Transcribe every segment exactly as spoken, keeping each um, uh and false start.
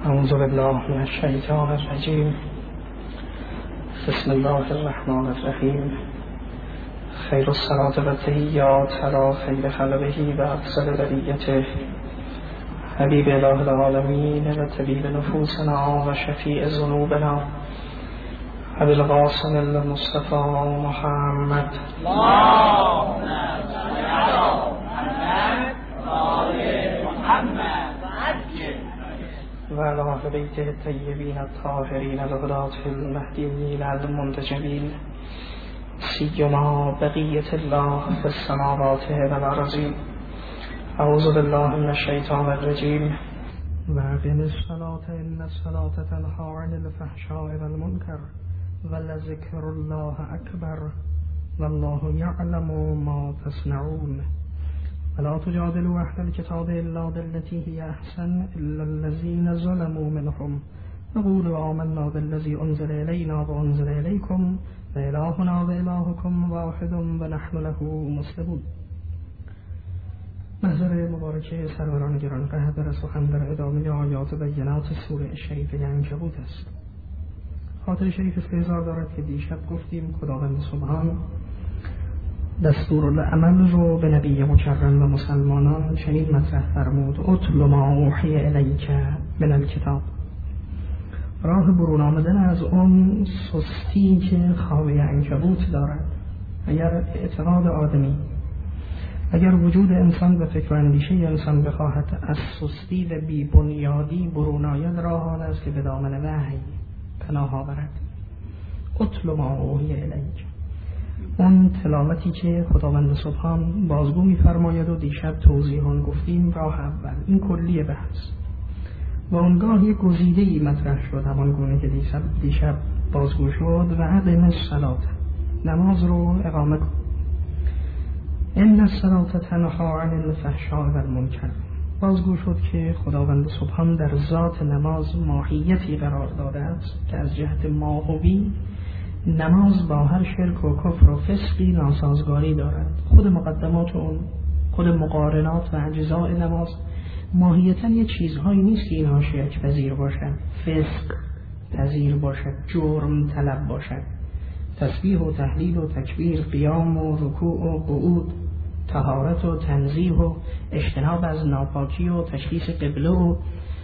اعوذ بالله من الشیطان الرجیم. بسم الله الرحمن الرحیم. خیر الصلاة و تحیات علی خیر خلقه و افضل بریته حبیب اله العالمین و طبیب نفوسنا و شفیع ذنوبنا ابی القاسم المصطفى محمد. اللهم صل علی محمد و آل محمد و علی اهل بیته الطیبین الطاهرین الهداة المهدیین المنتجبین سیما بقیة الله فی السماوات والارضین. اعوذ بالله من الشیطان الرجیم. و اقم الصلاة ان الصلاة تنهی عن الفحشاء والمنکر ولذکر الله اکبر والله یعلم ما تصنعون. ولا تجادلوا أهل الكتاب إلا بالتي هي أحسن إلا الذين ظلموا منهم وقولوا آمنا بالذي أنزل إلينا وأنزل إليكم وإلهنا وإلهكم واحد ونحن له مسلمون. محضر مبارکه سروران گرانقدر سخن در ادامه آیات بینات سوره شریفه عنکبوت است. خاطر شریف استحضار دارد که دیشب گفتیم خداوند سبحان دستورالعمل رو به نبی مکرم و مسلمانان چنین مطرح فرمود: اتل ما اوحی الیک من الکتاب. راه برون آمدن از اون سستی که خاوی عنکبوت دارد. اگر اعتقاد آدمی، اگر وجود انسان و فکر و اندیشه انسان بخواهد از سستی و بی بنیادی برون آید، راه آن است که به دامن وحی پناه آورد. اتل ما اوحی الیک، اون تلاوتی که خداوند سبحان بازگو می‌فرماید و دیشب توضیحاً گفتیم. راه اول این کلیه بحث و اونگاه یک گزیده‌ای مطرح شد، همان گونه که دیشب دیشب بازگو شد: و اقم الصلاة، نماز رو اقامه کن. ان الصلاة تنهی عن الفحشاء والمنکر. بازگو شد که خداوند سبحان در ذات نماز ماهیتی قرار داده است که از جهت ماهوی نماز با هر شرک و کفر و فسقی ناسازگاری دارد. خود مقدمات اون، خود مقارنات و اجزاء نماز ماهیتاً یه چیزهایی نیست که اینها شرک پذیر باشد، فسق پذیر باشد، جرم طلب باشد. تسبیح و تهلیل و تکبیر، قیام و رکوع و قعود، طهارت و تنزیه و اجتناب از ناپاکی و تشخیص قبله و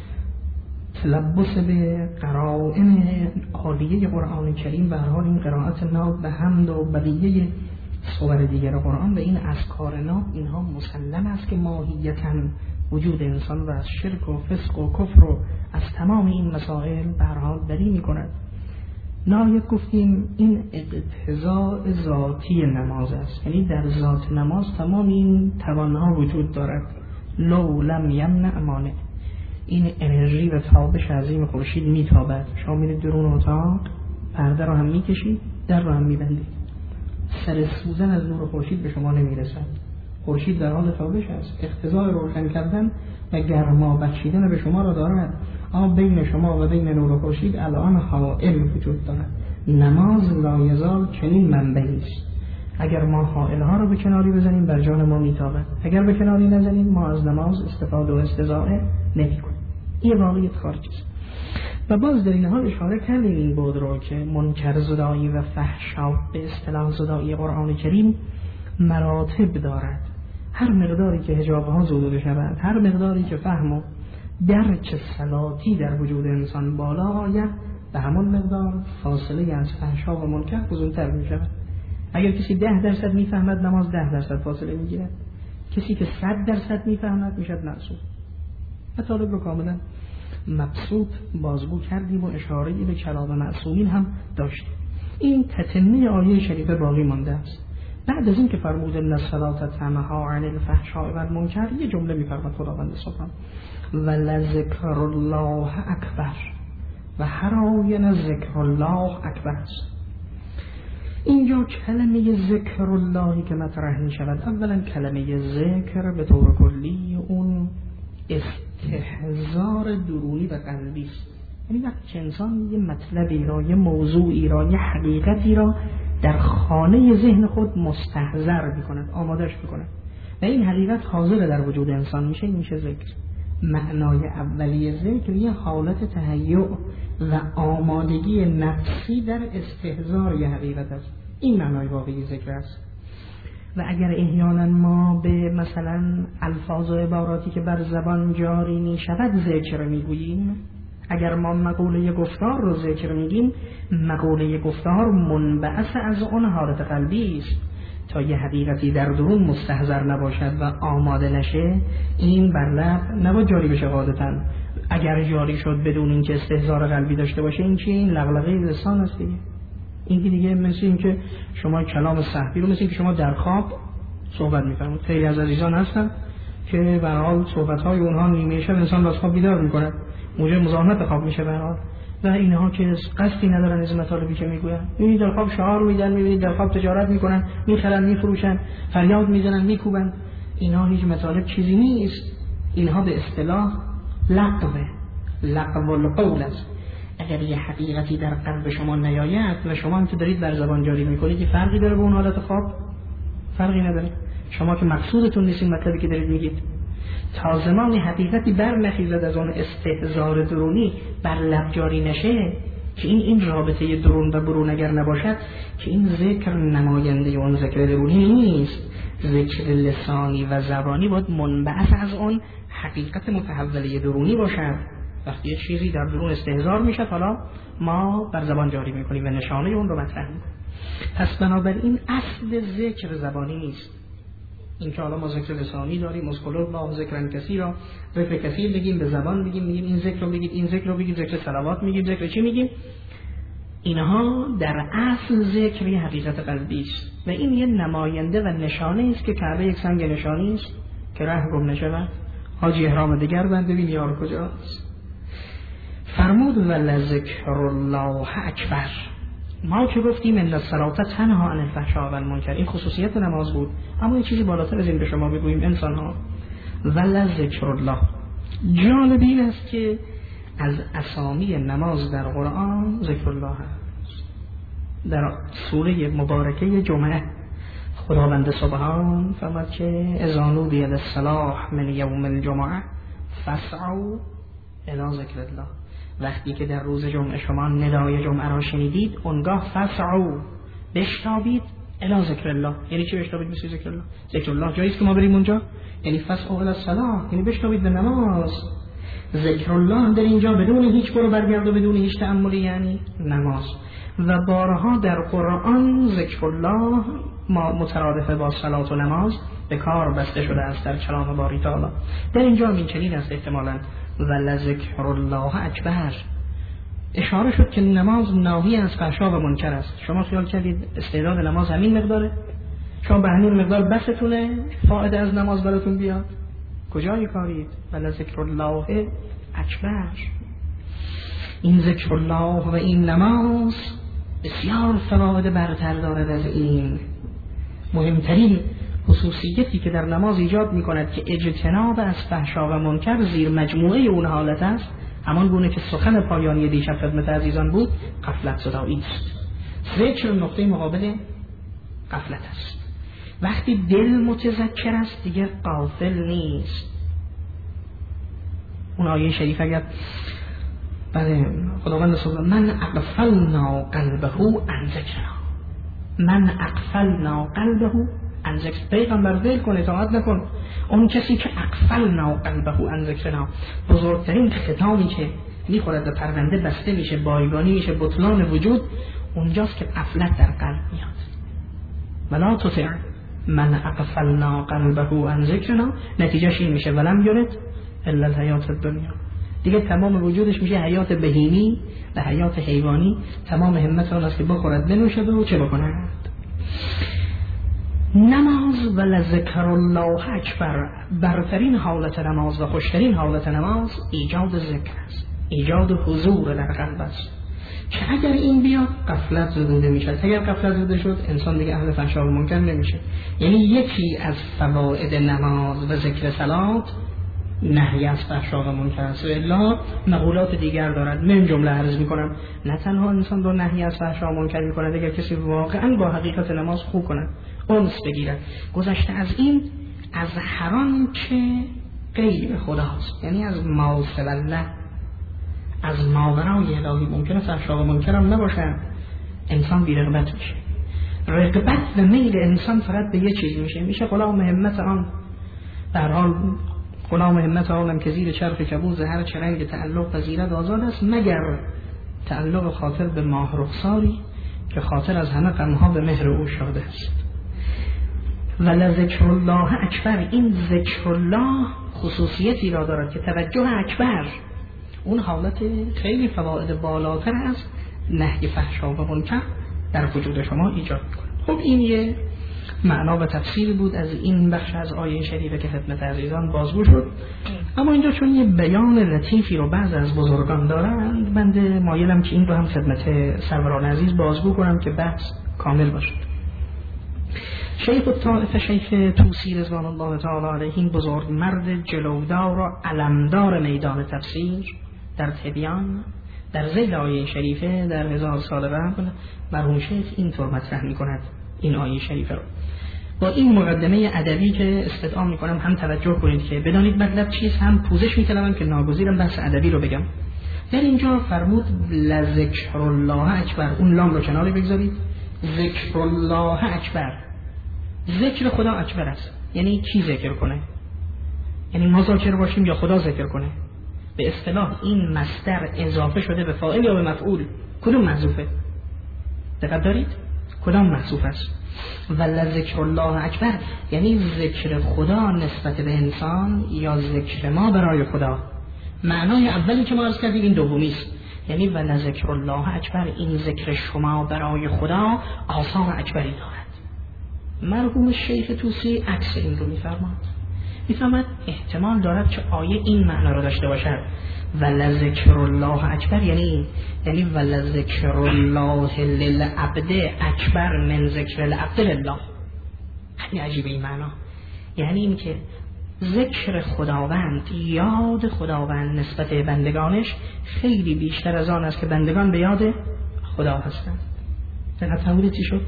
تلبس به قرائن عالیه قرآن کریم. به هر حال این قرائت ناب به حمد و بقیه صور دیگر قرآن و این اذکار ناب، اینها مسلم است که ماهیتاً وجود انسان و از شرک و فسق و کفر و از تمام این مسائل به هر حال بری می‌کند. نهایت گفتیم این اقتضاء ذاتی نماز است، یعنی در ذات نماز تمام این توانها وجود دارد. لو لم یمنع مانع، این انرژی و تابش عظیم خورشید میتابد. شما میرید درون اتاق، پرده رو هم میکشید، در رو هم میبندید، سر سوزن از نور خورشید به شما نمیرسد. خورشید در حال تابش است، اقتضای روشن کردن و گرما بخشیدن به شما را دارد، اما بین شما و بین نور خورشید الان حائل وجود دارد. نماز لایزال چنین منبعی است. اگر ما حائل‌ها رو به کناری بزنیم بر جان ما میتابد، اگر به کناری نزنیم ما از نماز استفاده و استضاعه نمی‌کنیم. این واقعیت خارجی است. و باز در این حال اشاره کردیم این بود رو که منکر زدایی و فحشا به اصطلاح زدایی قرآن کریم مراتب دارد. هر مقداری که حجاب‌ها زدوده شود، هر مقداری که فهم و درک صلاتی در وجود انسان بالا آید، به همان مقدار فاصله از فحشا و منکر بزرگتر می شود. اگر کسی ده درصد میفهمد، نماز ده درصد فاصله میگیرد. کسی که صد درصد میفهمد میشد معصوم. مطالب رو کاملا مبسوط بازگو کردیم و اشاره‌ای به کلام معصومین هم داشتیم. این تتمه آیه شریفه باقی مانده است. بعد از این که فرمود ان الصلاة تنهی عن الفحشاء والمنکر، یه جمله میفرماد خداوند سبحان: ولذکر الله اکبر، و هر آیه ذکر الله اکبر است. اینجا کلمه ذکر اللهی که مطرح می شود، اولا کلمه ذکر به طور کلی اون استحضار درونی و قلبی است. یعنی وقتی انسان یه مطلبی را، یه موضوعی را، یه حقیقتی را در خانه ذهن خود مستحضر می کند، آمادش می کند و این حقیقت حاضر در وجود انسان میشه، این میشه ذکر. معنای اولیه ذکر یه حالت تهیع و آمادگی نفسی در استحضار یه حقیقت است. این معنای واقعی ذکر است. و اگر احیانا ما به مثلا الفاظ و عباراتی که بر زبان جاری می شود ذکر می گوییم، اگر ما مقوله گفتار رو ذکر میگیم، مقوله گفتار منبعث از اون حالت قلبی است. تا یه حقیقتی در درون مستحضر نباشد و آماده نشه، این بر لب نباید جاری بشه قاعدتاً. اگر جاری شد بدون اینکه استحضار قلبی داشته باشه، این چی؟ این لغلقه لسان است دیگه. این دیگه مثل این که شما کلام صحبی رو مثل این که شما در خواب صحبت می‌فرمایید. خیلی از عزیزان هستن که به هر حال صحبت‌های اونها نیمه شب انسان از خواب بیدار می‌کنه، موجب مزاحمت خواب میشه به هر حال. و اینها که قصدی ندارن از مطالبی که میگوین، این در خواب شعار میدن، میبینید در خواب تجارت میکنن، میخرن، میفروشن، فریاد میزنن، میکوبن. اینها هیچ مطالب چیزی نیست. اینها به اصطلاح لغوه، لغو القول است. اگر یه حقیقتی در قلب شما نیاید و شما هم که دارید بر زبان جاری میکنید، که فرقی داره با اون حالت خواب؟ فرقی نداره. شما که مقصودتون نیست این مطلبی که دارید میگید، تا زمانی حقیقتی بر نخیزد از اون استحضار درونی بر لب جاری نشه، که این این رابطه درون و برون اگر نباشد، که این ذکر نماینده اون ذکر درونی نیست. ذکر لسانی و زبانی باید منبعث از اون حقیقت متحوله درونی باشد. وقتی یه چیزی در درون استحضار میشه، حالا ما بر زبان جاری میکنیم و نشانه اون رو مطرح میکنیم. پس بنابراین اصل ذکر زبانی نیست. این که حالا ما ذکر لسانی داریم، اذکر الله ذکرن کثیرا، ذکر کثیر بگیم، به زبان بگیم، میگیم این ذکر رو بگید، این ذکر رو بگید، ذکر صلوات میگیم، ذکر چی میگیم، اینها در اصل ذکر یه حقیقت قلبی است و این یه نماینده و نشانه است که کعبه یک سنگ نشانی است که ره گم نشود. حاجی احرام دیگر بند ببین یار کجاست. فرمود ولذکر الله اکبر. ما که گفتیم ان الصلاة تنها عن الفحشاء و المنکر، این خصوصیت نماز بود، اما یه چیزی بالاتر از این به شما بگوییم انسان ها. ولذکر الله، جالب این است که از اسامی نماز در قرآن ذکر الله هست. در سوره مبارکه جمعه خداوند سبحان فرمود که اذا نودی للصلاة من یوم الجمعه فاسعوا الی ذکر الله. وقتی که در روز جمعه شما ندای جمعه را شنیدید، اونگاه فسعوا، بشتابید الی ذکر الله. یعنی چی بشتابید مثل ذکر الله؟ ذکر الله جاییست که ما بریم اونجا، یعنی فسعوا الی الصلاة، یعنی بشتابید به نماز. ذکر الله در اینجا بدون هیچ برو برگرد و بدون هیچ تأملی یعنی نماز. و بارها در قرآن ذکر الله مترادف با صلات و نماز به کار بسته شده است در کلام باری تعالی. در اینجا این چنین است احتمالاً ولذکر الله اکبر. اشاره شد که نماز ناهی از فحشا و منکر است. شما خیال کردید استعداد نماز همین مقداره؟ شما به همین مقدار بستونه فایده از نماز براتون بیاد؟ کجای کارید؟ ولذکر الله اکبر. این ذکر الله و این نماز بسیار فواید برتر دارد از این. مهمترین خصوصیتی که در نماز ایجاد می کند که اجتناب از فحشا و منکر زیر مجموعه اون حالت است، همان گونه که سخن پایانی دیشب خدمت عزیزان بود، غفلت زدایی است. ذکر نقطه مقابل غفلت است. وقتی دل متذکر است دیگر غافل نیست. اون آیه شریف اگر بله خداوند سبحانه من اغفلنا قلبه عن ذکرنا، من اغفلنا قلبه عن ذکر، پیغمبر ذکر کن، اطاعت نکن. اون کسی که اغفلنا قلبه عن ذکرنا، بزرگترین ختامی که میخورد و پرونده بسته میشه، بایگانی میشه، بطلان وجود، اونجاست که غفلت در قلب میاد. ولا تطع من اغفلنا قلبه عن ذکرنا، نتیجهش این میشه ولم یرد الا الحیات الدنیا. دیگه تمام وجودش میشه حیات بهیمی و حیات حیوانی. تمام همت آن است که بخورد بنوشد و چه بکند. نماز و لذکر الله اکبر، برترین حالت نماز و خوشترین حالت نماز ایجاد ذکر است، ایجاد حضور در قلب است که اگر این بیاد غفلت زده میشه. اگر غفلت زده شد انسان دیگه اهل فحشا و منکر نمیشه. یعنی یکی از فواید نماز و ذکر صلات نهی از فحشا و منکر است. الا مقولات دیگر دارد. من جمله عرض میکنم نه تنها انسان رو نهی از فحشا و منکر میکند، اگر کسی واقعا با حقیقت نماز خوب کند، انس بگیرد. گذشته از این، از هر آنچه غیب خداست، یعنی از ما سوالله، از ماورای الهی. ممکنه فحشا و منکر هم نباشن، انسان بی رغبت میشه. رغبت و میل انسان فقط به یه چیز میشه، میشه غلام همت آن. در حال غلام همت آنم که زیر چرخ کبوز هر چه رنگ تعلق پذیرد آزاد است، مگر تعلق خاطر به ماه رخساری که خاطر از همه غمها به مهر او شاده است. ولذکر الله اکبر، این ذکر الله خصوصیتی را دارد که توجه اکبر، اون حالت خیلی فواید بالاتر از نهی فحشا و منکر در وجود شما ایجاد می‌کند. خب این یه معنا و تفسیر بود از این بخش از آیه شریفه که خدمت عزیزان بازگو شد. اما اینجا چون یه بیان لطیفی رو بعض از بزرگان دارند، بنده مایلم که این رو هم خدمت سروران عزیز بازگو کنم که بحث کامل باشد. شیخ الطائفه شیخ طوسی رضوان الله تعالی علیه، این بزرگ مرد جلودار و علمدار میدان تفسیر در تبیان در ذیل آیه شریفه در هزار سال قبل مرحوم شیخ اینطور مطرح می‌کند این آیه شریفه رو. با این مقدمه ادبی که استدعا می‌کنم هم توجه کنید که بدانید مطلب چیست، هم پوزش می‌طلبم که ناگزیرم بحث ادبی رو بگم. در اینجا فرمود لذکر الله اکبر، اون لام رو کناری بگذارید، ذکر الله اکبر، ذکر خدا اکبر است. یعنی کی ذکر کنه؟ یعنی ما ذاکر باشیم یا خدا ذکر کنه؟ به اصطلاح این مصدر اضافه شده به فاعل یا به مفعول؟ کدوم محذوفه؟ دقت دارید؟ کدام محذوف است؟ ولذکر الله اکبر یعنی ذکر خدا نسبت به انسان یا ذکر ما برای خدا. معنای اولی که ما عرض کردیم این دومی است، یعنی ولذکر الله اکبر، این ذکر شما برای خدا آثار اکبری دارد. مرحوم شیخ طوسی عکس این رو میفرماد، میفرماد احتمال دارد که آیه این معنا رو داشته باشد، ولذکر الله اکبر یعنی یعنی ولذکر الله للعبد اکبر من ذکر العبد لله. خیلی عجیبه این معنا، یعنی این که ذکر خداوند، یاد خداوند نسبت به بندگانش خیلی بیشتر از آن است که بندگان به یاد خدا هستند. تفهمید چی شد؟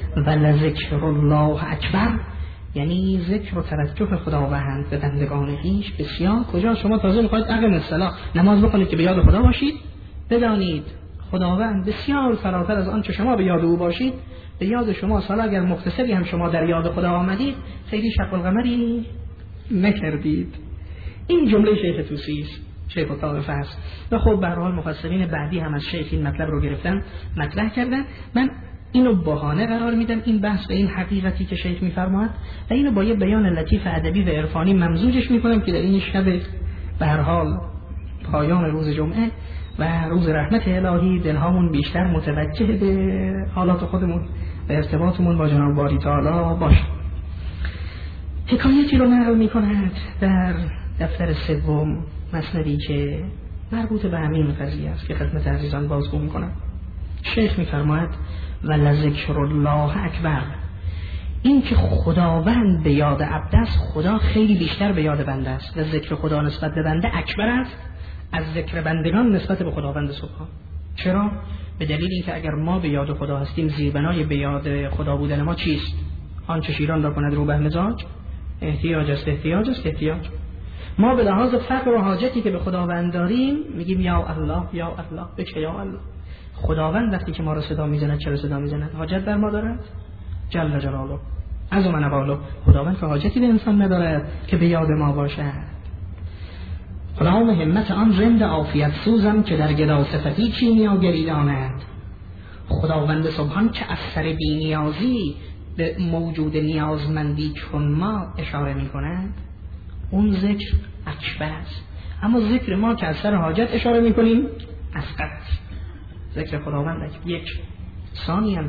ولذکر الله اکبر یعنی ذکر و توجه خداوند به بندگان هیچ بسیار. کجا شما تازه میخواید اقیم الصلاة نماز بخونید که به یاد خدا باشید، بدانید خداوند بسیار فراتر از آن چه شما به یاد او باشید به یاد شما. سال اگر مختصری هم شما در یاد خدا آمدید خیلی شق القمری نکردید. این جمله شیخ طوسی است، شیخ الطائفه است. و خب به هر حال مفسرین بعدی هم از شیخ این مطلب رو گرفتن مطرح کردن. من اینو بهانه قرار میدم این بحث به این حقیقتی که شیخ میفرماید و اینو با یه بیان لطیف ادبی و عرفانی ممزوجش میکنم که در این شب به هر حال پایان روز جمعه و روز رحمت الهی دلهامون بیشتر متوجه به حالات خودمون و ارتباطمون با جناب باری تعالی باشه. حکایتی رو نقل میکند در دفتر سوم مسندی که مربوط به همین قضیه است که خدمت عزیزان بازگو میکنم. شیخ میفرماید ولذکر الله اکبر، این که خداوند به یاد عبد است، خدا خیلی بیشتر به یاد بنده است و ذکر خدا نسبت به بنده اکبر است از ذکر بندگان نسبت به خداوند سبحان. چرا؟ به دلیل اینکه اگر ما به یاد خدا هستیم زیربنای به یاد خدا بودن ما چیست؟ آنچه شیران را کند رو به مزاج، احتیاج است احتیاج است احتیاج. ما به لحاظ فقر و حاجتی که به خداوند داریم میگیم یا الله یا الله، بچه یا الله. خداوند وقتی که ما را صدا میزند چرا صدا میزند؟ حاجت در ما دارد؟ جل جلاله از و منواله. خداوند که حاجتی به انسان ندارد که به یاد ما باشد. غلام همت آن رند عافیت سوزم که در گدا صفتی کیمیاگری داند. خداوند سبحان که از سر بی نیازی به موجود نیازمندی چون ما اشاره می کند، اون ذکر اکبر است. اما ذکر ما که از سر حاجت اشاره می کنیم اصغر است. ذکر خداوند اکبر. یک ثانیاً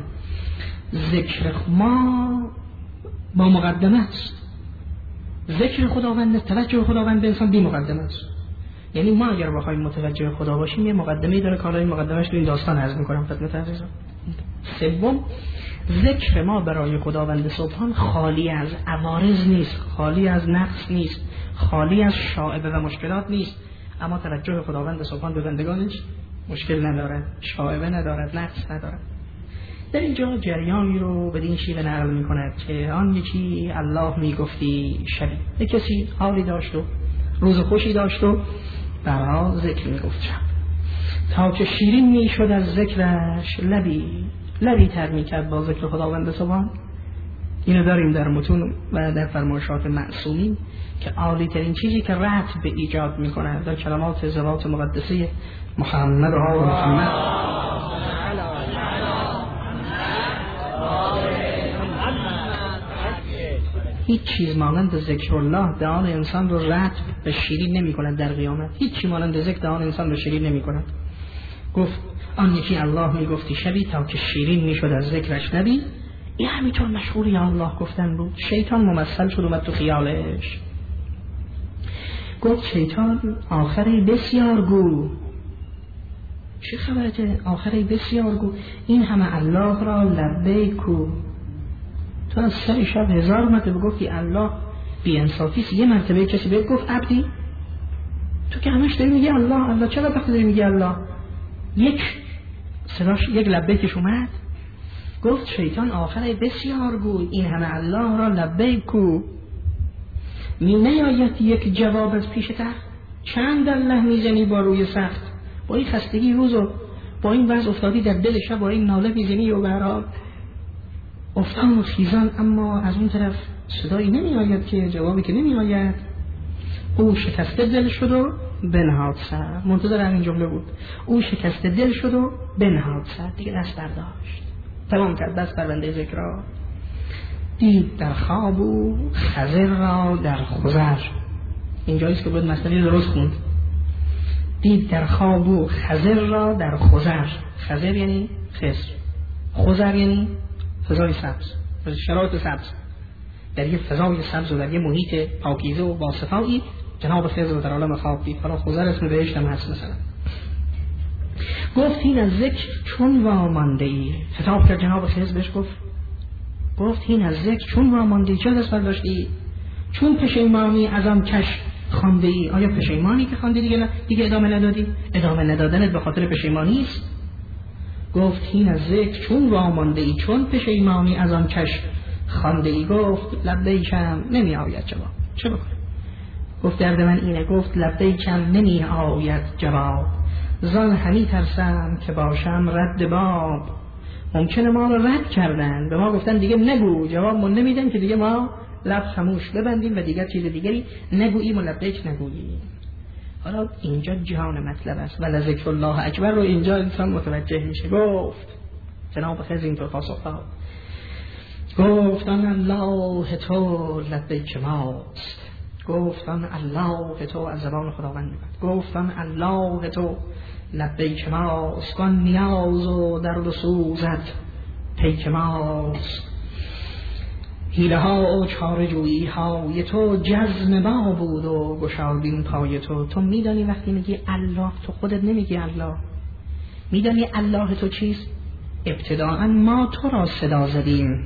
ذکر ما با مقدمه است. ذکر خداوند، توجه خداوند به انسان بی مقدمه است. یعنی ما اگر بخوایم متوجه خدا باشیم یه مقدمه‌ای داره که حالا این مقدمه‌اش تو این داستان عرض می‌کنم خدمت عزیزان. سوم، ذکر ما برای خداوند سبحان خالی از عوارض نیست، خالی از نقص نیست، خالی از شائبه و مشکلات نیست. اما توجه خداوند سبحان به بندگانش مشکل ندارد، شائبه ندارد، نقص ندارد. در اینجا جریانی رو بدین شیوه نقل می‌کند که آن یکی الله میگفتی شبی، یک کسی حالی داشت و روز خوشی داشت و برها ذکر میگفت شب، تا که شیرین میشد از ذکرش لبی لبی تر میکرد با ذکر خداوند سبحان. اینو داریم در متون و در فرمایشات معصومین که عالی ترین چیزی که رتب ایجاد میکنه در کلمات ذوات مقدسه محمد و آل محمد هیچ چیز مانند ذکر الله دهان انسان رو رتب و شیرین نمی کند در قیامت. هیچ چیز مانند ذکر دهان انسان رو شیرین نمی کند. گفت آن یکی الله می گفتی شبی تا که شیرین می شد از ذکرش نبی. این همینطور مشغول یا الله گفتن بود. شیطان ممثل شد اومد تو خیالش. گفت شیطان آخری بسیار گو. چه خبرته آخری بسیار گو؟ این همه الله را لبیک کو. تو از سر شب هزار مرتبه گفتی الله بی انصافیست، یه مرتبه کسی بهت گفت عبدی؟ تو که همش داری میگی الله الله، چرا وقتی داری میگی الله یک صداش یک لبیکش اومد؟ گفت شیطان آخر بسیار گوی این همه الله را لبیک کو. می نیاید یک جواب از پیش تخت؟ چند الله میزنی با روی سخت؟ با این خستگی روزو با این وضع افتادی در دل شب با این ناله میزنی و برات افتان و خیزان، اما از اون طرف صدایی نمی آید که جوابی که نمی آید. او شکسته دل شد و بنهاد سر. منتظر همین جمله بود. او شکسته دل شد و بنهاد سر. دیگه دست برداشت، تمام کرد، دست بربنده ذکر را. دید در خواب و خضر را در خضر. اینجاییست که بود مثلی درست خوند. دید در خواب و خضر را در خضر. خضر یعنی خضر، خضر یعنی فضای سبز، شرایط سبز. در یه فضای سبز و در یه محیط پاکیزه و باصفایی جناب خضر رو در عالم خواب دید. حالا خضر اسم بهشت هم هست مثلا. گفت این از ذکر چون وامانده ای. خطاب کرد جناب خضر بهش گفت گفت این از ذکر چون وامانده ای، چه دست برداشتی؟ چون پشیمانی از آن کش خوانده ای. آیا پشیمانی که خواندی دیگه دیگه ادامه ندادی؟ ادامه ندادنت به خاطر پشیمانی است؟ گفت این از ذکر چون وامانده ای، چون پشیمانی از آن کش خوانده ای. گفت لبیکم نمی آید جواب. چه بکنم؟ گفت درد من اینه. گفت لبیکم نمی آید جواب، زان همی ترسم که باشم رد باب. ممکنه ما رو رد کردن، به ما گفتن دیگه نگو، جواب ما نمیدن که دیگه ما لب خموش ببندیم و دیگر چیز دیگری نگوییم و لبیک نگوییم. حالا اینجا جهان مطلب است و لذکر الله اکبر رو اینجا انسان متوجه میشه. گفت جناب خضر اینطور پاسخ داد. گفت آن الله تو لبیک ماست. گفت آن الله تو از زبان خداوند میاد. گفت آن الله تو لبیک ماست. کن نیاز و درد و سوزت پیک ماست. حیله ها و چاره جویی های تو جزم ما بود و گشادین پای تو. تو میدانی وقتی میگی الله تو خودت نمیگی الله. میدانی الله تو چیست؟ ابتداءً ما تو را صدا زدیم،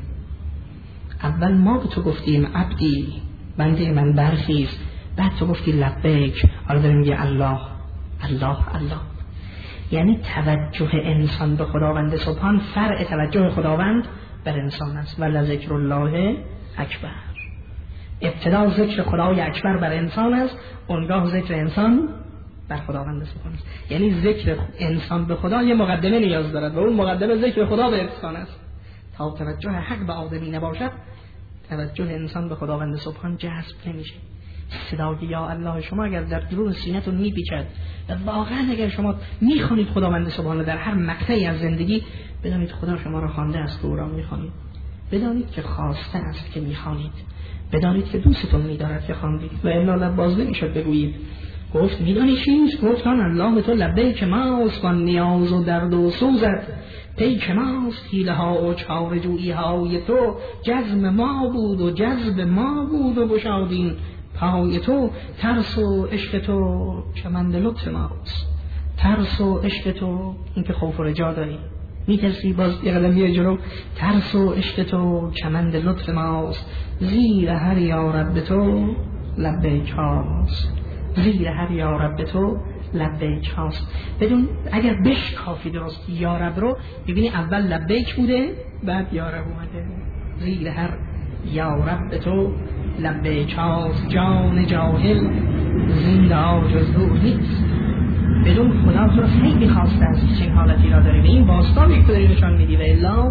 اول ما به تو گفتیم عبدی بنده من برخیز، بعد تو گفتی لبیک، حالا داری میگی الله الله الله. یعنی توجه انسان به خداوند سبحان فرع توجه خداوند بر انسان است. و لذکر الله اکبر. ابتدا ذکر خدای اکبر بر انسان است، اونگاه ذکر انسان بر خداوند سبحان است. یعنی ذکر انسان به خدا یه مقدمه نیاز دارد و اون مقدمه ذکر خدا به انسان است. تا توجه حق به آدمی نباشد توجه انسان به خداوند سبحان جذب نمیشه. صدای یا الله شما اگر در درون سینه‌تون میپیچد و واقعا اگر شما میخوانید خداوند سبحان در هر مقطعی از زندگی، بدانید خدا شما را خوانده است که او را میخوانید. بدانید که خواسته است که میخوانید. بدانید که دوستتون میدارد که خواندید و الا لب باز نمیشد بگویید. گفت میدانی چیست؟ گفت آن الله تو لبیک ماست. کن نیاز و درد و سوزت پیک ماست. حیله ها و چاره جویی های تو جزم ما بود و جذب ما بود و گشادین پای تو. ترس و عشق تو کمند لطف ماست. ترس و عشق تو این که خوف و رجا داری، میترسی باز یه قدم میای جلو. ترس و عشق تو کمند لطف ماست. زیر هر یا رب تو لبیک هاست. زیر هر یا رب تو لبیک هاست. بدون اگر بش کافی درست یا رب رو ببینی اول لبیک بوده بعد یا رب اومده. زیر هر یا رب تو لبیک هاست. جان جاهل زنده آجز دور نیست. بدون خدا تو رو خیلی خواسته است چین حالتی را داری و این باستانی که داری نشان میدی و الا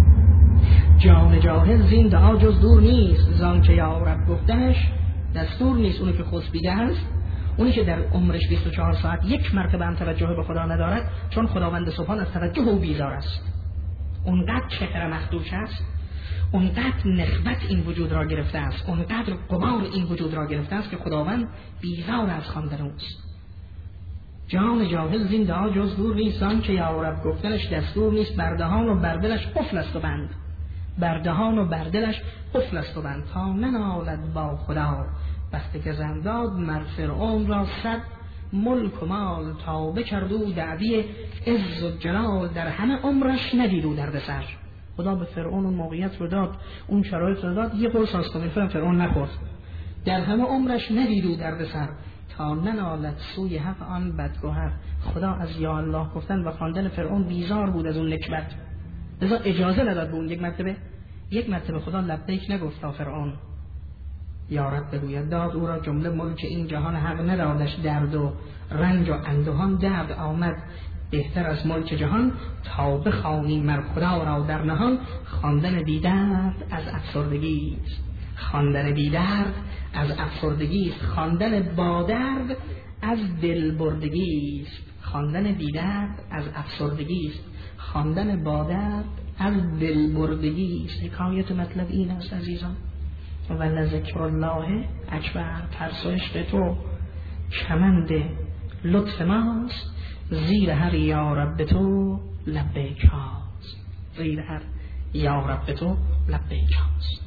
جان جاهل زنده آجز دور نیست. زان که یا رب گفتنش دستور نیست. اونی که خسبیده است، اونی که در عمرش بیست و چهار ساعت یک مرتبه هم توجه به خدا ندارد، چون خداوند سبحان از توجه او بیزار است. اونقدر شکر مخدوش است، اونقدر نخوت این وجود را گرفته است، اونقدر قمار این وجود را گرفته است که خداوند بیزار از خواندن اوست. جان جاهل زنده آجز دور نیست. آن که یا رب گفتنش دستور نیست. بردهان و بردلش قفل است و بند. بردهان و بردلش قفل است و بند. تا ننالد با خدا وقتی که زنداد مر فرعون را صد ملک و مال. تا بکرد او دعوی عز و جلال، در همه عمرش ندید او درد سر. خدا به فرعون اون موقعیت رو داد، اون شرایط رو داد، یه قرص آسکامل فرعون نخورد. در همه عمرش ندید او درد سر. تا ننالد سوی حق آن بدگوهر. خدا از یا الله گفتن و خواندن فرعون بیزار بود از اون نکبت، لذا اجازه نداد به اون یک مرتبه یک مرتبه خدا لبیک نگفت تا فرعون یا رب بگوید. داد او را جمله ملک این جهان، حق ندادش درد و رنج و اندوهان. درد آمد بهتر از ملک جهان، تا بخوانی مر خدا را در نهان. خواندن بی درد از افسردگی است. خواندن بی درد از افسردگی است. خواندن با درد از دل بردگی است. خواندن بی درد از افسردگی است. خواندن با درد از دل بردگی است. حکایت مطلب این است عزیزان، و لذکر الله اکبر. ترس و عشق تو کمند لطف ماست، زیر هر یا رب تو لبیک هاست. زیر هر یا رب تو لبیک هاست.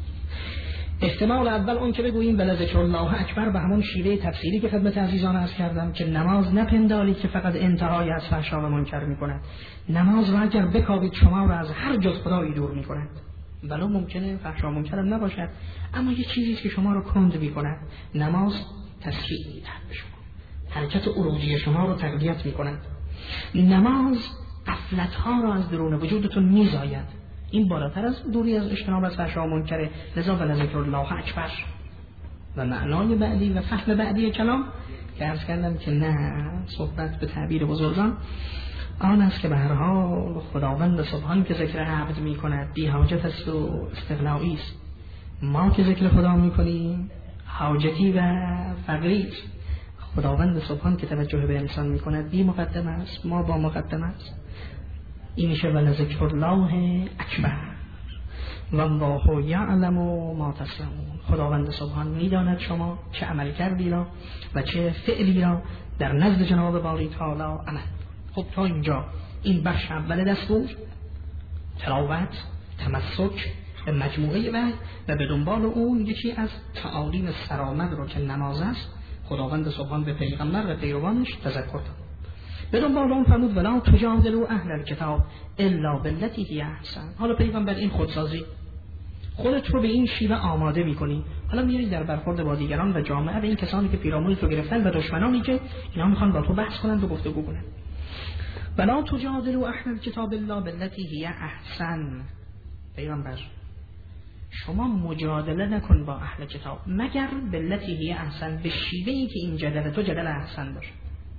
احتمال اول اون که بگوییم بلا ذکر الله اکبر به همون شیوه تفسیری که خدمت عزیزان عرض کردم که نماز نپنداری که فقط انتهای از فحشا و منکر میکند. نماز را اگر بکاوید شما را از هر جز خدایی دور میکند. ولو ممکنه فحشا و منکر هم نباشد، اما یه چیزی که شما رو کند میکند. نماز تسکین میدهد به شما، حرکت عروجی شما رو تقویت میکند. نماز غفلت ها را از درون وجودتون میزاید. این بالاتر از دوری از اجتناب از فحشا و منکر. لذا ولذکر الله اکبر. و معنای بعدی و فهم بعدی کلام که عرض کردم که نه صحبت به تعبیر بزرگان آن است که به هر حال خداوند سبحان که ذکر عبد می کند بی حاجت است و استغنایی است. ما که ذکر خدا می کنیم حاجتی و فقری است. خداوند سبحان که توجه به انسان می کند بی مقدم است، ما با مقدم است. این میشه ولذکر الله اکبر. والله یعلم ما تصنعون. خداوند سبحان میداند شما چه عمل کردی را و چه فعلی را در نزد جناب باری تعالی عمل. خب تا اینجا این بخش اول دستور تلاوت، تمسک به مجموعه وحی و به دنبال اون یکی از تعالیم سرآمد رو که نماز است خداوند سبحان به پیغمبر و پیروانش تذکر داد. به دنبال اون فرمود ولا تجادلوا اهل الکتاب الا بالتی هی احسن. حالا پیغمبر این خودسازی خودت رو به این شیوه آماده میکنی، حالا میری در برخورد با دیگران و جامعه به این کسانی که پیرامونت رو گرفتن و دشمنانی که اینا میخوان با تو بحث کنند و گفتگو کنند. ولا تجادلوا اهل الکتاب الا بالتی هی احسن. پیغمبر شما مجادله نکن با اهل کتاب مگر بالتی هی احسن، به شیوهی که این جدل تو جدل احسن باشه.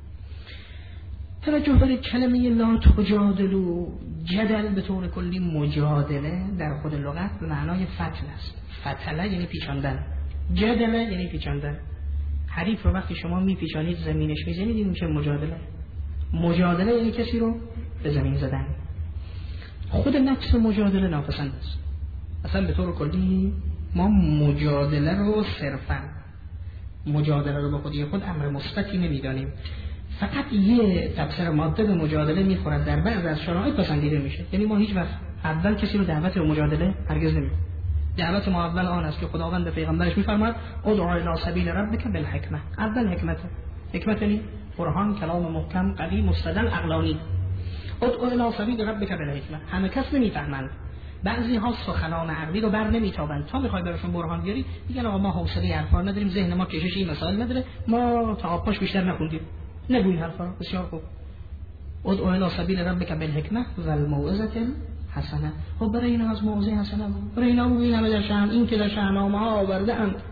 توجه برای کلمه لا تجادلوا، جدل به طور کلی مجادله در خود لغت به معنای فتل است. فتله یعنی پیچاندن، جدله یعنی پیچاندن. حریف رو وقتی شما میپیچانید زمینش میزنید این میشه مجادله. مجادله یعنی کسی رو به زمین زدن. خود نفس مجادله ناپسند است. اصلا به طور کلی ما مجادله رو صرفا مجادله رو به خودی خود امر مثبتی نمیدانیم. فقط یه تفسیر ماده به مجادله میخورد در بعض از شرایط پسندیده میشه. یعنی ما هیچ وقت اول کسی رو دعوت به مجادله هرگز نمیکنیم. دعوت ما اول آن است که خداوند به پیغمبرش میفرماید ادع الی سبیل ربک بالحکمه. اول حکمت. حکمت یعنی قرآن کلام محکم قوی مستدل عقلانی. ادع الی سبیل ربک بالحکمه. همه کس نمیفهمند. بعضی ها سخنان عقلی رو بر نمیتابند. تا میخوای براشون برهان بیاری میگن آقا ما حوصله حرفا نداریم، ذهن ما کشش این مسائل نداره، ما تا پاش بیشتر نخوندیم. نگو این حرفا. بسیار خوب. ادع الی سبیل ربک بالحکمه و الموعظه حسنه. خب برای این از موعظه حسنه برای اینا ببینم در شأن این که در شأنامه ها آورده اند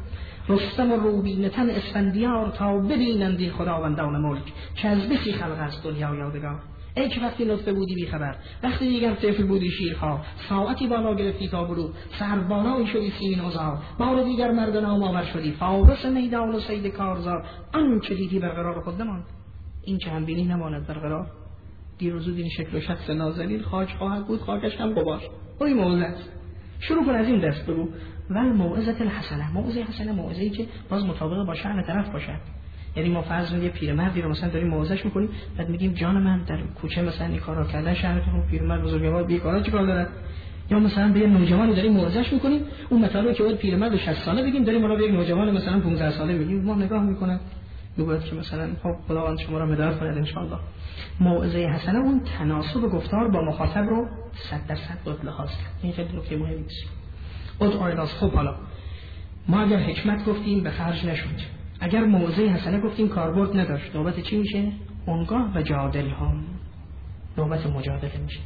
رستم و روبینتن اسفندیار تا ببینندی خداوندان ملک که از بسی خلق است دنیا یادگار. ای که وقتی نطفه بودی بی خبر، وقتی دیگر طفل بودی شیرخواه، ساعتی بالا گرفتی تا برو سر بالایی شدی سیمین ازار، بار دیگر مرد نام آور شدی فارس میدان و صید کارزار. آن چه دیدی برقرار خود نماند، این چه هم بینی نماند برقرار. دیر و زود این شکل و شخص نازنین خاک خواهد بود، خاکش هم غبار. اوی موعظه است، شروع کن از این دست بگو. ول موعظه الحسنه، موعظه حسنه موعظه‌ای که باز مطابق با شأن طرف باشه. یعنی ما فرض میگه پیرمردی رو مثلا داریم موعظه‌اش میکنیم، بعد میگیم جان من در کوچه مثلا این کارا کردن شهر تو پیرمرد بزرگوار بیکارا چیکار داره؟ یا مثلا به یه نوجوانی داریم موعظه‌اش میکنیم، اون مطالبی که بود پیرمرد شصت ساله بگیم داریم ما رو به یک نوجوان مثلا پانزده ساله میگیم، ما نگاه میکنه میگه که مثلا خب خداوند شما رو مدار کنه ان شاء الله. موعظه حسنه اون تناسب گفتار با مخاطب رو صد درصد با لحاظ کرد. این خیلی نکته مهمی است. ادعای الناس. خب حالا ما اگر حکمت گفتیم به خرج نشد، اگر موعظه حسنه گفتیم کاربرد نداشت، نوبت چی میشه؟ اونگاه و جادل هم، نوبت مجادله میشه.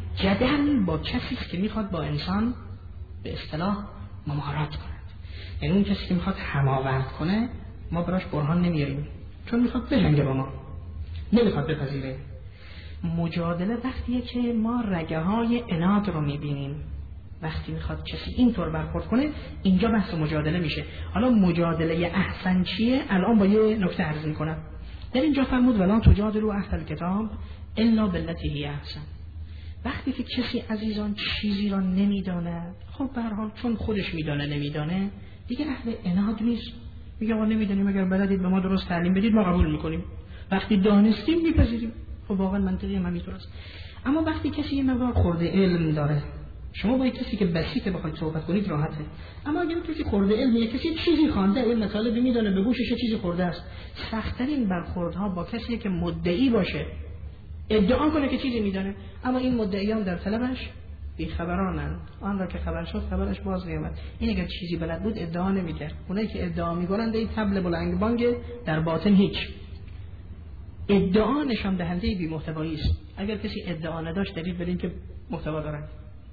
جدل با کسی که میخواد با انسان به اصطلاح ممارات کنه، یعنی اون کسی که میخواد هماورد کنه ما براش برهان نمیاریم چون میخواد بجنگه با ما، نمیخواد بپذیره. مجادله وقتیه که ما رگه های عناد رو میبینیم، وقتی میخواد کسی اینطور برخورد کنه اینجا بحث مجادله میشه. حالا مجادله احسن چیه؟ الان با یه نکته عرض میکنم. در اینجا فرمود ولا تجادلوا اهل الکتاب الا بالتی هی احسن. وقتی که کسی عزیزان چیزی را نمیدانه، خب به هر حال چون خودش میدانه نمیدانه دیگه اهل عناد نیست، میگه ما نمیدونیم، اگر بلدید به ما درست تعلیم بدید ما قبول میکنیم، وقتی دانستیم میپذیریم. خب واقعا منطقی هم همینطور است. اما وقتی کسی یه مقدار خورده علم داره، شما با کسی که بسیطه بخواید صحبت کنید راحته، اما اگر کسی خورده علمیه، کسی چیزی خوانده، این مطالبی میدونه، به گوشش چیزی خورده است، سخت‌ترین برخوردها با کسی که مدعی باشه، ادعا کنه که چیزی میدونه اما این مدعیان در طلبش بیخبرانند. آن را که خبر شد خبرش باز نیامد. این اگر چیزی بلد بود ادعا نمیکرد. اونایی که ادعا میکنند این طبل بلند بانگ، در باطن هیچ. ادعا نشان دهنده بی محتوایی است. اگر کسی ادعا نداشت دلیل بر این که محتوا دارد.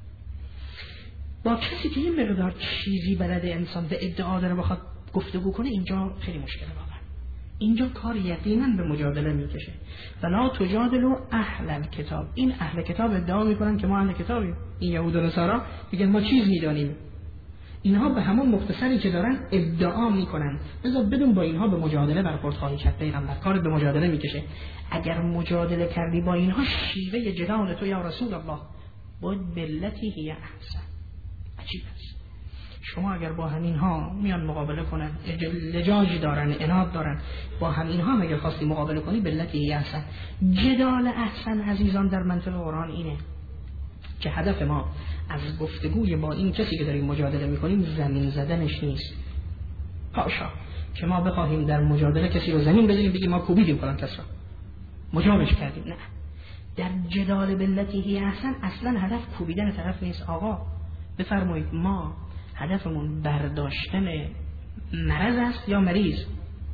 با کسی که این مقدار چیزی بلده انسان به ادعا داره بخواد گفتگو کنه اینجا خیلی مشکله واقعا. اینجا کار یقینا به مجادله میکشه. ولا تجادلوا اهل الکتاب. این اهل کتاب ادعا میکنن که ما اهل کتابیم. این یهود و نصارا میگن ما چیز میدانیم. اینها به همون مختصری که دارن ادعا میکنن. لذا بدون با اینها به مجادله برخورد خواهی کرد. پیغمبر کار به مجادله میکشه. اگر مجادله کردی با اینها شیوه جدال تو یا رسول الله بود بلتی هی احسن. عجیب است. شما اگر با همین ها میان مقابله کنن، لجاجی دارن، عناد دارن، با همین ها اگر خواستی مقابله کنی بلتی احسن. جدال احسن عزیزان در منطق قرآن اینه که هدف ما از گفتگوی با این کسی که داریم مجادله میکنیم زمین زدنش نیست. حاشا که ما بخواهیم در مجادله کسی رو زمین بزنیم بگیم ما کوبیدیم فلان کس را مجابش کردیم. نه، در جدال بلتی احسن اصلا هدف کوبیدن طرف نیست. آقا بفرمایید ما هدفمون برداشتن مرض است یا مریض؟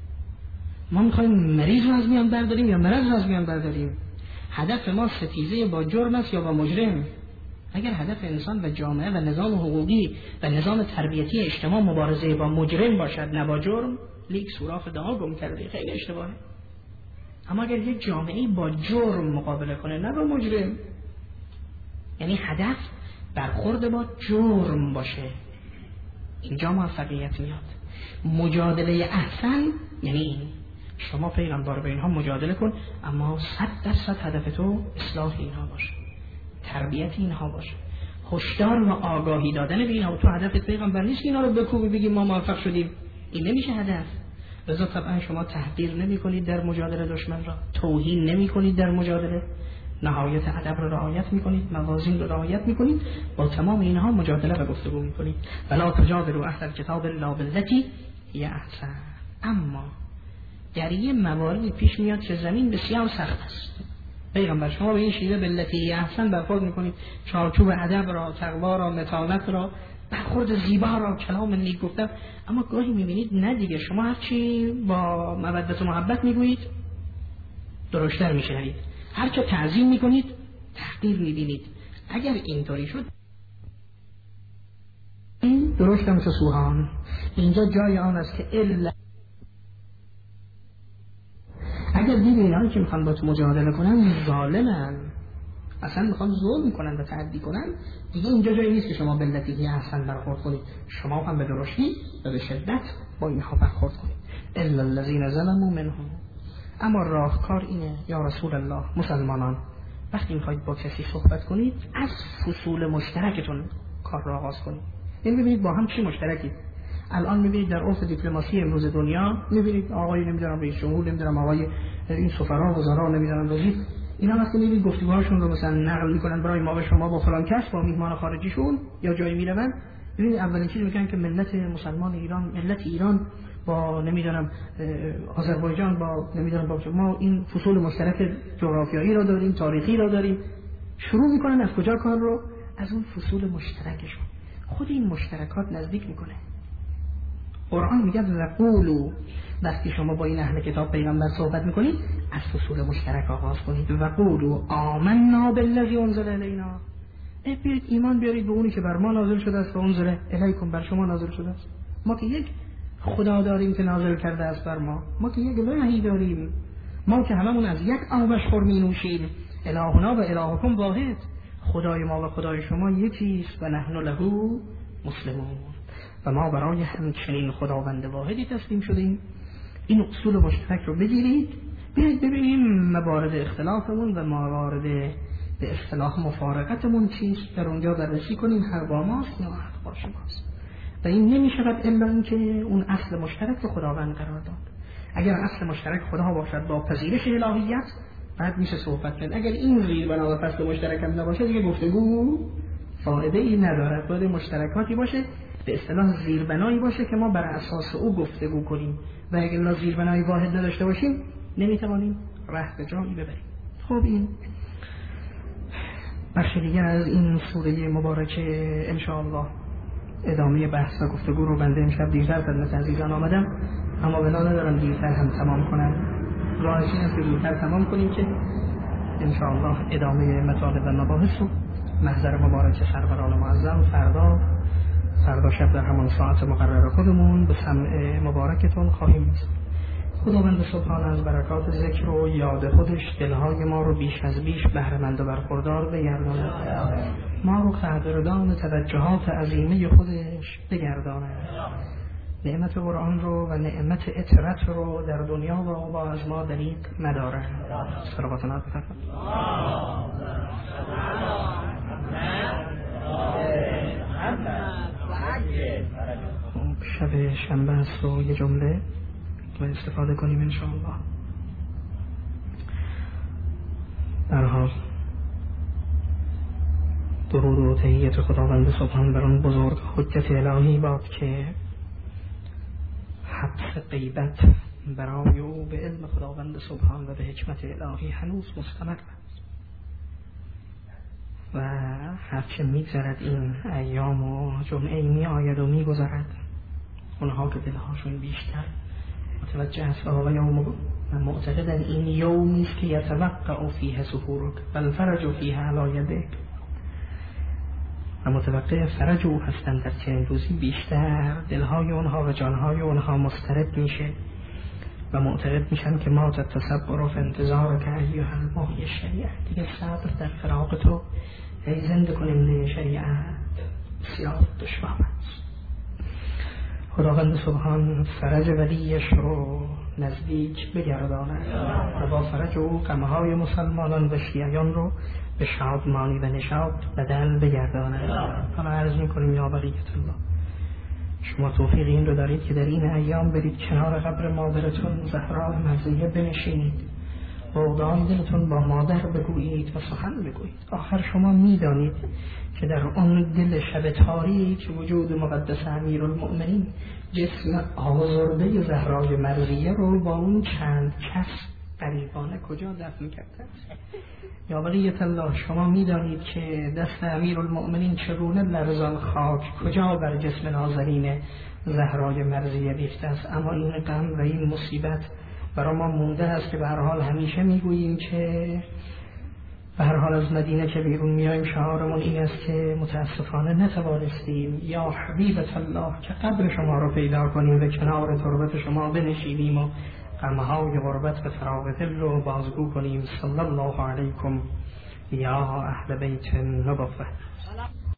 ما میخوایم مریض رو از میان برداریم یا مرض رو از میان برداریم؟ هدف ما ستیزه با جرم است یا با مجرم؟ اگر هدف انسان و جامعه و نظام حقوقی و نظام تربیتی اجتماع مبارزه با مجرم باشد نه با جرم، لیک سوراخ دعا گم کرده، خیلی اشتباهه. اما اگر یک جامعه با جرم مقابله کنه نه با مجرم، یعنی هدف برخورد با جرم باشه، اینجا موفقیت میاد. مجادله احسن یعنی این شما پیغمبر به اینها مجادله کن اما صد درصد هدف تو اصلاح اینها باشه، تربیت اینها باشه، هشدار و آگاهی دادن به اینها. تو هدفت پیغمبر نیست اینا رو بکوبی بگیم ما موفق شدیم، این نمیشه هدف. لذا طبعا شما تحقیر نمی کنید در مجادله دشمن را، توهین نمی کنید در مجادله، نهایت ادب را رعایت میکنید، موازین را رعایت میکنید، با تمام اینها مجادله و گفتگو میکنید. ولا تجادلوا اهل الکتاب الا بالتی هی احسن. اما در یه مواردی پیش میاد که زمین بسیار سخت است. پیغمبر شما به این شیوه بالتی هی احسن برخورد میکنید، چارچوب ادب را، تقوا را، متانت را، برخورد زیبا را، کلام نیک گفتن. اما گاهی میبینید نه دیگه، شما هرچی با مودت و محبت میگویید درشتر میشنوید، هرچه تعظیم میکنید تحقیر میبینید. اگر اینطوری شد این درست مثل سوهان. اینجا جای آن است که الا اگر دیدی اینایی که میخوان با تو مجادله کنن ظالمن، اصلا میخوان ظلم کنن و تعدی کنن، دیگه اینجا جایی نیست که شما بلتی احسن برخورد کنید، شما هم به درشتی و به شدت با اینها برخورد کنید. الا الذين ظلموا منهم. اما راهکار اینه یا رسول الله، مسلمانان وقتی میخواید با کسی صحبت کنید از فصول مشترکتون کار را آغاز کنید. این ببینید با هم چی مشترکی. الان میبینید در عرف دیپلماسی امروز دنیا، میبینید آقای نمیدونم رئیس جمهور، نمیدونم آقای این سفرا وزرا، نمیدونم وزیر، اینا وقتی میبینید گفتگوهاشون رو مثلا نقل میکنن برای ما و شما با فلان کس، با میهمان خارجیشون یا جایی میرون، ببینید اولین چیز میگن که ملت مسلمان ایران، ملت ایران با نمیدونم آذربایجان، با نمیدونم با ما این فصول مشترک جغرافیایی را داریم، تاریخی را داریم. شروع میکنن از کجا کار رو؟ از اون فصول مشترکشون. خود این مشترکات نزدیک میکنه. قرآن میگه وقولو، وقتی شما با این اهل کتاب پیغمبر صحبت میکنید از فصول مشترک آغاز کنید. وقولو آمنا بالذی انزل الینا، بیارید ایمان بیارید به اونی که بر ما نازل شده است و انزل الیکم، بر شما نازل شده است. ما که یک خدا داریم که نازل کرده است بر ما، ما که یک وحی داریم، ما که هممون از یک آبش خور می نوشیم. الهنا و الهکم واحد، خدای ما و خدای شما یکی است و نحن له مسلمون، و ما برای همچنین خداوند واحدی تسلیم شدیم. این اصول مشترک رو بگیرید، بیایید ببینیم موارد اختلافمون و موارد به اصطلاح مفارقتمون چیست، در اونجا بررسی کنیم حق با ماست یا حق با شماست. و این نمی شود الا اینکه اون اصل مشترک رو خداوند قرار داد. اگر اصل مشترک خدا باشد با پذیرش الهیت، بعد میشه صحبت کرد. اگر این زیر بنا و فصل مشترک هم نباشه دیگه گفتگو فایده ای ندارد. باید مشترکاتی باشه، به اصطلاح زیربنایی باشه که ما بر اساس او گفتگو کنیم، و اگر لا زیربنای واحد نداشته باشیم نمیتوانیم راه به جایی ببریم. خب این بخش دیگر از این سوره مبارکه ان شاء الله ادامه بحث و گفتگو رو بنده امشب دیرتر خدمت عزیزان آمدم، اما بنا ندارم دیرتر هم تمام کنم. راهش این است که دیرتر تمام کنیم که ان شاء الله ادامه مطالب و مباحث رو محضر مبارک سروران معظم فردا فردا شب در همان ساعت مقرر خودمون به سمع مبارکتون خواهیم رسید. خداوند سبحان از برکات ذکر و یاد خودش دلهای ما رو بیش از بیش بهره‌مند و برخوردار بگرداند، ما رو قدردان توجهات عظیمه خودش بگرداند، نعمت قرآن رو و نعمت اطرت رو در دنیا و عقبا از ما دریغ مدارد. صلوات الله بفرمایید. شب شنبه است و یه جمله و استفاده کنیم انشاءالله. در حال درود و تحیت خداوند سبحان بر اون بزرگ حجت الهی باد که حبس غیبت برای او به علم خداوند سبحان و به حکمت الهی هنوز مستمر است، و هرچه میگذرد این ایام و جمعه می آید و می گذرد، اونها که دلهاشون بیشتر متوجه است و یوم معتقدن این یومی است که یتوقع فیه ظهورک بل فرج فیه علی یدک، و متوقع فرج او هستند در چنین روزی بیشتر دلهای اونها و جانهای اونها مضطرب میشه و معتقد میشن که ما تتصبر و انتظار که ایها الماهی شریعت، دیگه صبر در فراق تو ای زنده کننده شریعت بسیار دشوار است. خداوند سبحان فرج ولیش رو نزدیک بگرداند و با فرج او غمهای مسلمانان و شیعیان رو به شادمانی و نشاط بدل بگرداند. حالا عرض میکنیم یا بقیت الله، شما توفیق این رو دارید که در این ایام برید کنار قبر مادرتون زهرا مرضیه بنشینید، بغضای دلتون با مادر بگویید و سخن بگویید. آخر شما میدانید که در آن دل شب تاریک وجود مقدس امیرالمؤمنین جسم آزرده زهرای مرضیه رو با اون چند کس قریبانه کجا دفن کرده است. یا بقیت الله، شما میدانید که دست امیرالمؤمنین چگونه لرزان خاک کجا بر جسم نازنین زهرای مرضیه ریخته است. اما این غم و این مصیبت برای ما مونده است که به هر حال همیشه میگوییم که به هر حال از از مدینه که بیرون میایم شعارمون این است که متاسفانه نتوانستیم یا حبیبت الله که قبر شما رو پیدا کنیم و کنار تربت شما بنشینیم و غمهای غربت به فراغ دل رو بازگو کنیم. صلی الله علیکم یا اهل بیت النبوة.